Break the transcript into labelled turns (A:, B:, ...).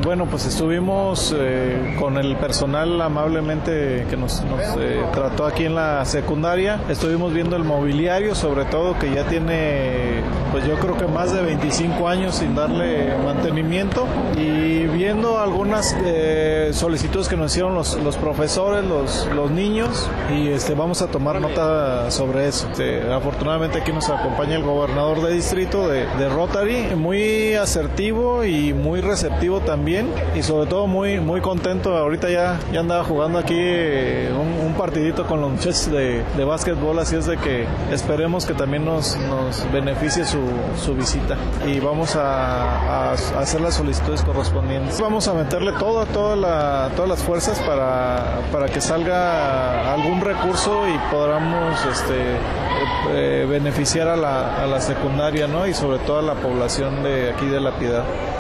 A: Bueno, pues estuvimos con el personal amablemente que nos trató aquí en la secundaria. Estuvimos viendo el mobiliario, sobre todo, que ya tiene, pues yo creo que más de 25 años sin darle mantenimiento, y viendo algunas solicitudes que nos hicieron los profesores, los niños, y vamos a tomar nota sobre eso. Afortunadamente aquí nos acompaña el gobernador de distrito de Rotary, muy asertivo y muy receptivo también, y sobre todo muy contento. Ahorita ya andaba jugando aquí un partidito con los muchachos de básquetbol, así es de que esperemos que también nos beneficie su visita, y vamos a hacer las solicitudes correspondientes. Vamos a meterle todas las fuerzas para que salga algún recurso y podamos beneficiar a la secundaria, ¿no? Y sobre todo a la población de aquí de La Piedad.